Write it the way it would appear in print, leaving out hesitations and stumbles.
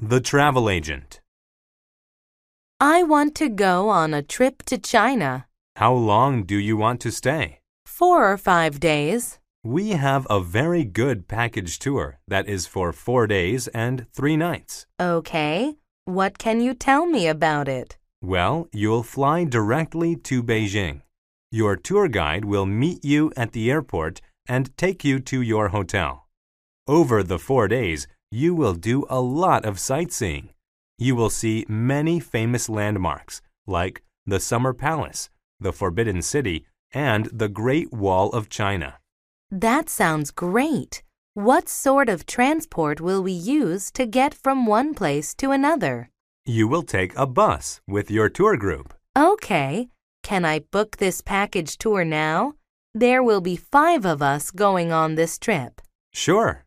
The travel agent. I want to go on a trip to China. How long do you want to stay? 4 or 5 days. We have a very good package tour that is for 4 days and 3 nights. Okay. What can you tell me about it? Well, you'll fly directly to Beijing. Your tour guide will meet you at the airport and take you to your hotel. Over the 4 days, you will do a lot of sightseeing. You will see many famous landmarks like the Summer Palace, the Forbidden City, and the Great Wall of China. That sounds great. What sort of transport will we use to get from one place to another? You will take a bus with your tour group. Okay. Can I book this package tour now? There will be 5 of us going on this trip. Sure.